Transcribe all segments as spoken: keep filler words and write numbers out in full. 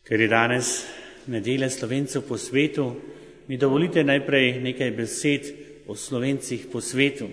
Ker je danes nedelja Slovencev po svetu, mi dovolite najprej nekaj besed o Slovencih po svetu.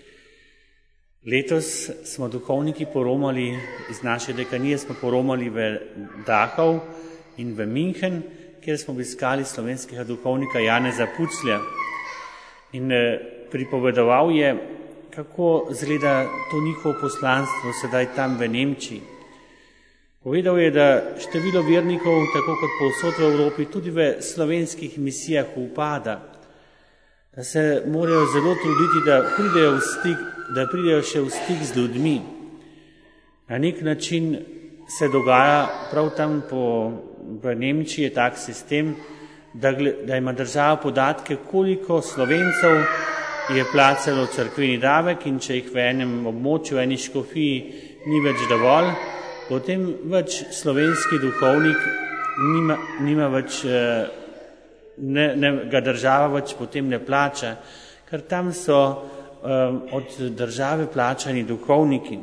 Letos smo duhovniki poromali, iz naše dekanije smo poromali v Dachau in v München, kjer smo obiskali slovenskega duhovnika Janeza Puclja. In pripovedoval je, kako izgleda to njihovo poslanstvo sedaj tam v Nemčiji. Povedal je, da število vernikov, tako kot povsod v Evropi, tudi v slovenskih misijah upada, da se morajo zelo truditi, da pridejo, v stik, da pridejo še v stik z ljudmi. Na nek način se dogaja prav tam po, v Nemčiji je tak sistem, da, da ima država podatke, koliko Slovencev je plačalo cerkveni davek, in če jih v enem območju, v eni škofiji ni več dovolj, potem več slovenski duhovnik nima, nima več, ne, ne, ga država več potem ne plača, ker tam so um, od države plačani duhovniki.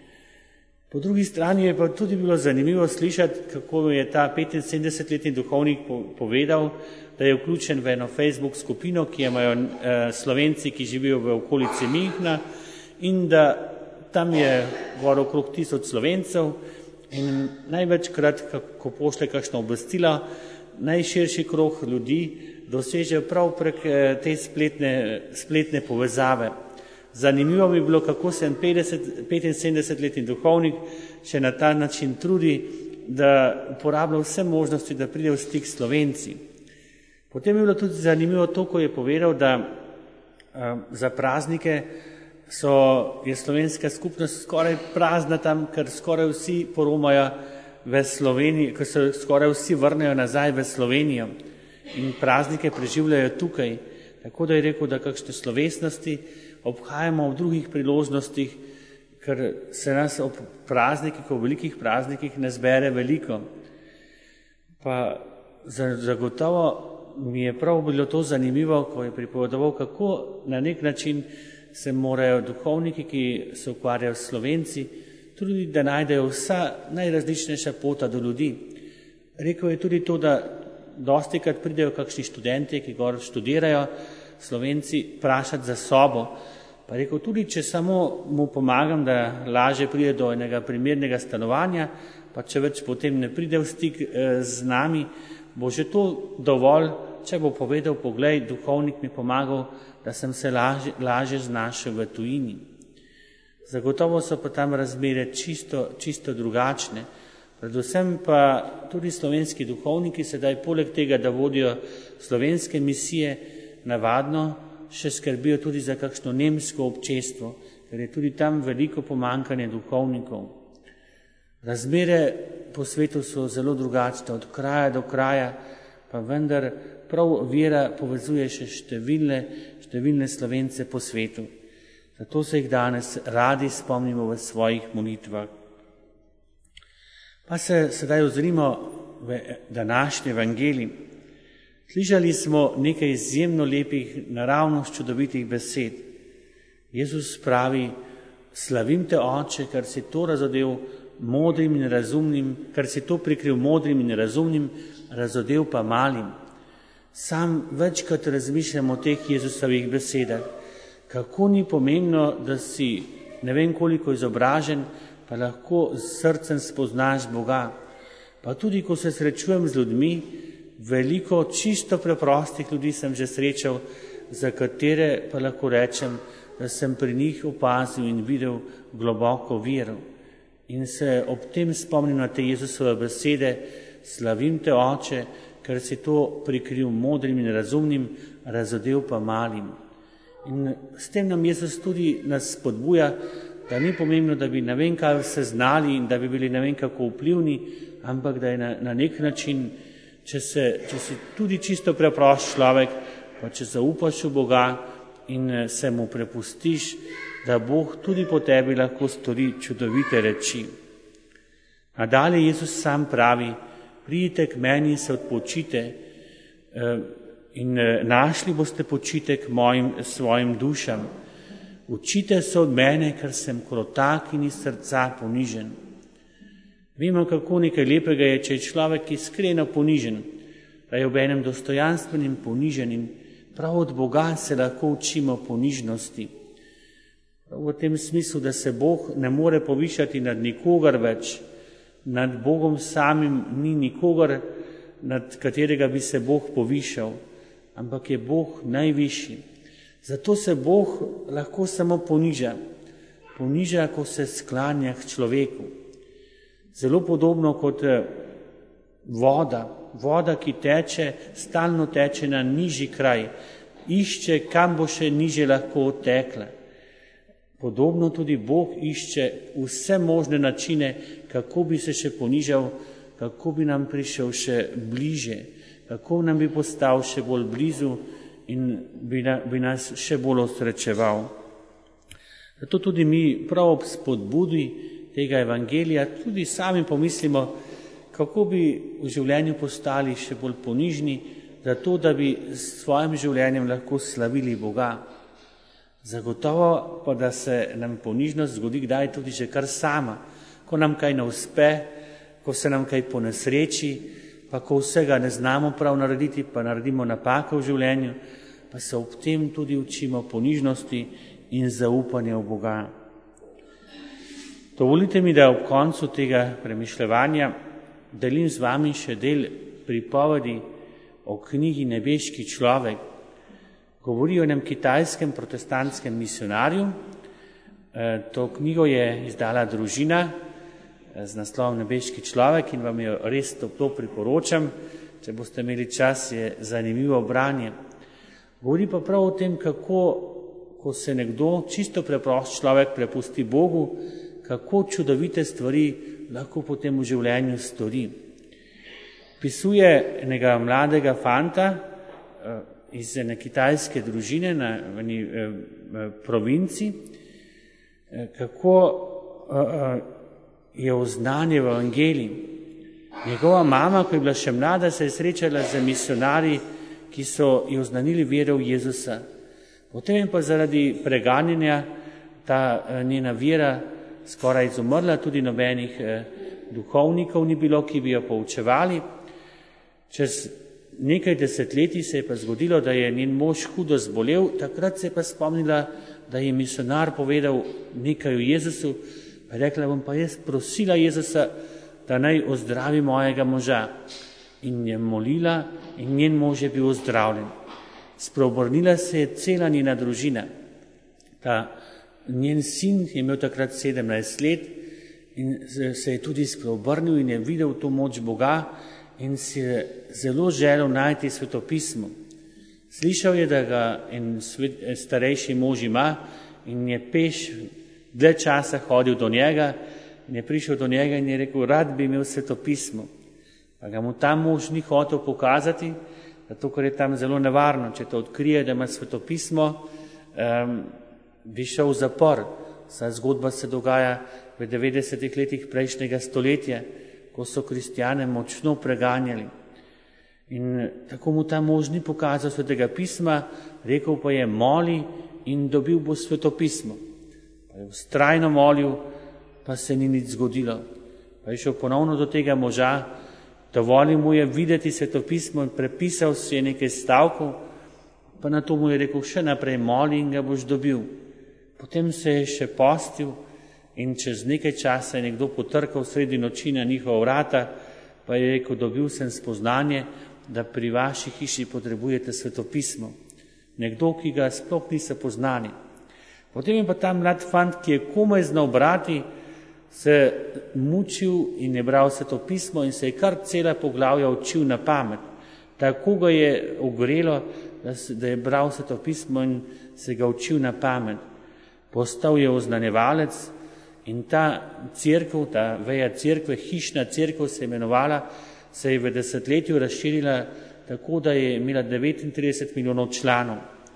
Po drugi strani je pa tudi bilo zanimivo slišati, kako je ta petinsedemdesetletni duhovnik povedal, da je vključen v eno Facebook skupino, ki imajo uh, Slovenci, ki živijo v okolici Münchna, in da tam je gor okrog tisoč Slovencev in največkrat, ko pošle kakšno obvestilo, najširši krog ljudi doseže prav prek te spletne, spletne povezave. Zanimivo bi bilo, kako se en petinsedemdesetletni duhovnik še na ta način trudi, da uporablja vse možnosti, da pride v stik s Slovenci. Potem je bilo tudi zanimivo to, ko je povedal, da uh, za praznike so, je slovenska skupnost skoraj prazna tam, ker skoraj vsi poromajo v Sloveniji, ker se skoraj vsi vrnejo nazaj v Slovenijo in praznike preživljajo tukaj. Tako da je rekel, da kakšne slovesnosti obhajamo v drugih priložnostih, ker se nas ob praznikih, ob velikih praznikih ne zbere veliko. Pa zagotovo mi je prav bilo to zanimivo, ko je pripovedoval, kako na nek način se morajo duhovniki, ki se ukvarjajo s Slovenci, tudi da najdejo vsa najrazličnejša pota do ljudi. Rekel je tudi to, da dostikrat pridejo kakšni študenti, ki gor študirajo, Slovenci prašati za sobo. Pa rekel, tudi če samo mu pomagam, da lažje pride do enega primernega stanovanja, pa če več potem ne pride v stik z nami, bo že to dovolj, če bo povedal, poglej, duhovnik mi pomagal, da sem se lažje, lažje znašel v tujini. Zagotovo so pa tam razmere čisto, čisto drugačne. Predvsem pa tudi slovenski duhovniki sedaj poleg tega, da vodijo slovenske misije, navadno še skrbijo tudi za kakšno nemško občestvo, ker je tudi tam veliko pomankanje duhovnikov. Razmere po svetu so zelo drugačne, od kraja do kraja, pa vendar prav vera povezuje še številne, številne Slovence po svetu. Zato se jih danes radi spomnimo v svojih molitvah. Pa se sedaj ozrimo v današnji evangelij. Slišali smo nekaj izjemno lepih, naravnost čudovitih besed. Jezus pravi, slavim te, Oče, ker si to razodel modrim in razumnim, ker si to prikril modrim in razumnim, razodel pa malim. Sam večkrat razmišljam o teh Jezusovih besedah, kako ni pomembno, da si ne vem koliko izobražen, pa lahko s srcem spoznaš Boga. Pa tudi, ko se srečujem z ljudmi, veliko čisto preprostih ljudi sem že srečal, za katere pa lahko rečem, da sem pri njih opazil in videl globoko vero. In se ob tem spomnim na te Jezusove besede, slavim te, Oče, ker si to prikril modrim in razumnim, razodel pa malim. In s tem nam Jezus tudi nas spodbuja, da ni pomembno, da bi ne vem kaj vse znali in da bi bili ne vem kako vplivni, ampak da je na, na nek način, če, se, če si tudi čisto preprost človek, pa če zaupaš v Boga in se mu prepustiš, da Bog tudi po tebi lahko stori čudovite reči. Nadalje Jezus sam pravi, pridite k meni in se odpočite in našli boste počitek mojim svojim dušam. Učite se od mene, ker sem krotak in iz srca ponižen. Vemo, kako nekaj lepega je, če je človek iskreno ponižen, da je ob enem dostojanstvenim ponižen in prav od Boga se lahko učimo ponižnosti. Prav v tem smislu, da se Bog ne more povišati nad nikogar več, nad Bogom samim ni nikogar, nad katerega bi se Bog povišal, ampak je Bog najvišji. Zato se Bog lahko samo poniža. Poniža, ko se sklanja k človeku. Zelo podobno kot voda. Voda, ki teče, stalno teče na nižji kraj. Išče, kam bo še nižje lahko tekla. Podobno tudi Bog išče vse možne načine, kako bi se še ponižal, kako bi nam prišel še bliže, kako nam bi postal še bolj blizu in bi, na, bi nas še bolj osrečeval. Zato tudi mi prav ob spodbudi tega evangelija tudi sami pomislimo, kako bi v življenju postali še bolj ponižni, zato da bi s svojim življenjem lahko slavili Boga. Zagotovo pa, da se nam ponižnost zgodi kdaj tudi že kar sama, ko nam kaj ne uspe, ko se nam kaj ponesreči, pa ko vsega ne znamo prav narediti, pa naredimo napake v življenju, pa se ob tem tudi učimo ponižnosti in zaupanja v Boga. Dovolite mi, da ob koncu tega premišljevanja delim z vami še del pripovedi o knjigi Nebeški človek. Govori o enem kitajskem protestantskem misionarju. To knjigo je izdala družina z naslovom Nebeški človek in vam jo res toplo priporočam. Če boste imeli čas, je zanimivo branje. Govori pa prav o tem, kako, ko se nekdo, čisto preprost človek, prepusti Bogu, kako čudovite stvari lahko potem v življenju stori. Pisuje enega mladega fanta iz ene kitajske družine na eni provinci, kako je oznanil evangelij. Njegova mama, ko je bila še mlada, se je srečala z misionarji, ki so ji oznanili vero v Jezusa. Potem je pa zaradi preganjanja ta njena vera skoraj izumrla, tudi nobenih duhovnikov ni bilo, ki bi jo poučevali. Čez nekaj desetletij se je pa zgodilo, da je njen mož hudo zbolel, takrat se je pa spomnila, da je misionar povedal nekaj o Jezusu, pa je rekla, bom pa jaz prosila Jezusa, da naj ozdravi mojega moža. In je molila in njen mož je bil ozdravljen. Spreobrnila se je cela njena družina. Ta njen sin je imel takrat sedemnajst let in se je tudi spreobrnil in je videl to moč Boga in si je zelo želel najti svetopismo. Slišal je, da ga en starejši mož ima in je peš dlje časa hodil do njega in je prišel do njega in je rekel, rad bi imel svetopismo. Pa ga mu ta mož ni hotel pokazati, zato ker je tam zelo nevarno. Če to odkrije, da ima svetopismo, um, bi šel v zapor. Vsa zgodba se dogaja v devetdesetih letih prejšnjega stoletja, ko so kristjane močno preganjali. In tako mu ta mož ni pokazal svetega pisma, rekel pa je, moli in dobil bo svetopismo. Pa je vztrajno molil, pa se ni nič zgodilo. Pa je šel ponovno do tega moža, dovolil mu je videti svetopismo in prepisal si je nekaj stavkov, pa na to mu je rekel, še naprej moli in ga boš dobil. Potem se je še postil in čez nekaj časa je nekdo potrkal sredi noči na njihova vrata, pa je rekel, dobil sem spoznanje, da pri vaši hiši potrebujete svetopismo. Nekdo, ki ga sploh niso poznali. Potem je pa ta mlad fant, ki je komaj znal brati, se mučil in je bral svetopismo in se je kar cela poglavja učil na pamet. Tako ga je ogrelo, da, se, da je bral svetopismo in se ga učil na pamet. Postal je oznanjevalec in ta cerkev, ta veja cerkve, hišna cerkev se je imenovala, se je v desetletju razširila tako, da je imela devetintrideset milijonov članov.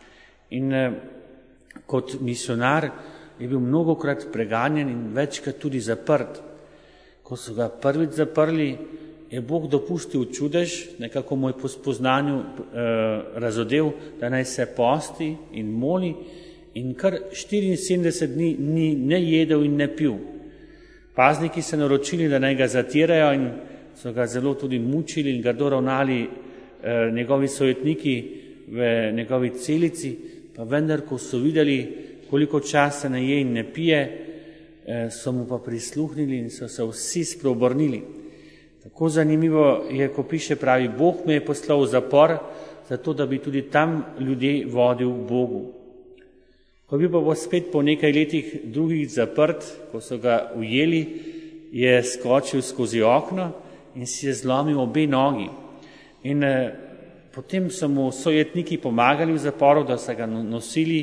In eh, kot misionar je bil mnogokrat preganjen in večkrat tudi zaprt. Ko so ga prvič zaprli, je Bog dopustil čudež, nekako mu je po spoznanju eh, razodel, da naj se posti in moli in kar štiriinsedemdeset dni ni ne jedel in ne pil. Pazniki so naročili, da naj ga zatirajo in so ga zelo tudi mučili in grdo ravnali eh, njegovi sojetniki v njegovi celici, pa vendar, ko so videli, koliko časa ne je in ne pije, eh, so mu pa prisluhnili in so se vsi spreobrnili. Tako zanimivo je, ko piše, pravi, Bog me je poslal v zapor, zato da bi tudi tam ljudje vodil Bogu. Ko bi pa bo spet po nekaj letih drugih zaprt, ko so ga ujeli, je skočil skozi okno in si je zlomil obe nogi. In eh, potem so mu sojetniki pomagali v zaporu, da so ga nosili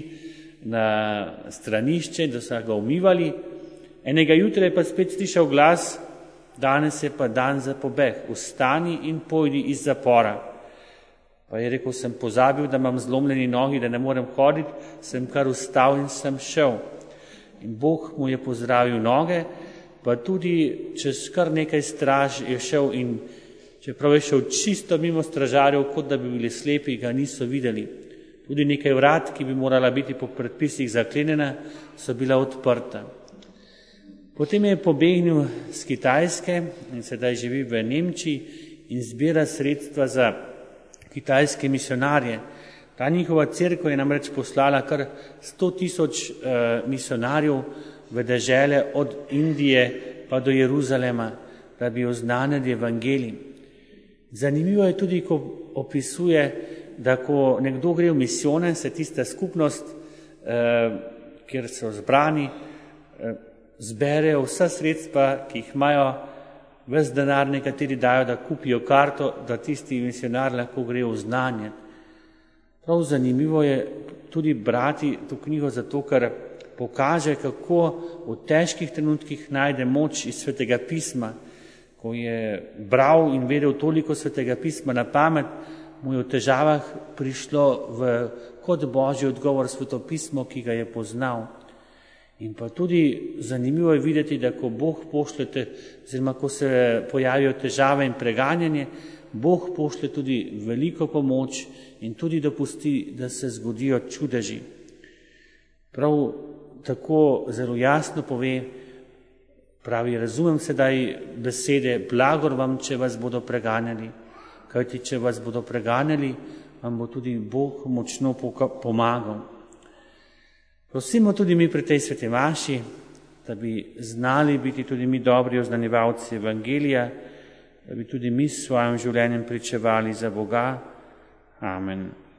na stranišče, da so ga umivali. Enega jutra je pa spet slišal glas, danes je pa dan za pobeg, vstani in pojdi iz zapora. Pa je rekel, sem pozabil, da imam zlomljeni nogi, da ne morem hoditi, sem kar vstal in sem šel. In Bog mu je pozdravil noge, pa tudi čez kar nekaj straž je šel in čeprav je šel čisto mimo stražarjev, kot da bi bili slepi, ga niso videli. Tudi nekaj vrat, ki bi morala biti po predpisih zaklenjena, so bila odprta. Potem je pobegnil z Kitajske in sedaj živi v Nemčiji in zbira sredstva za kitajske misionarje. Ta njihova cerkev je namreč poslala kar sto tisoč eh, misionarjev v dežele od Indije pa do Jeruzalema, da bi oznanili evangelij. Zanimivo je tudi, ko opisuje, da ko nekdo gre v misijone, se tista skupnost, eh, kjer so zbrani, eh, zberejo vsa sredstva, ki jih imajo, ves denar nekateri dajo, da kupijo karto, da tisti misionar lahko gre v znanje. Prav zanimivo je tudi brati to knjigo zato, ker pokaže, kako v težkih trenutkih najde moč iz Svetega pisma. Ko je bral in vedel toliko Svetega pisma na pamet, mu je v težavah prišlo v kot Božji odgovor Svetopismo, ki ga je poznal. In pa tudi zanimivo je videti, da ko Bog pošljete, oziroma ko se pojavijo težave in preganjanje, Bog pošlje tudi veliko pomoč in tudi dopusti, da se zgodijo čudeži. Prav tako zelo jasno pove, pravi, razumem sedaj besede, blagor vam, če vas bodo preganjali, kajti če vas bodo preganjali, vam bo tudi Bog močno pomagal. Prosimo tudi mi pri tej sveti maši, da bi znali biti tudi mi dobri oznanjevalci evangelija, da bi tudi mi s svojim življenjem pričevali za Boga. Amen.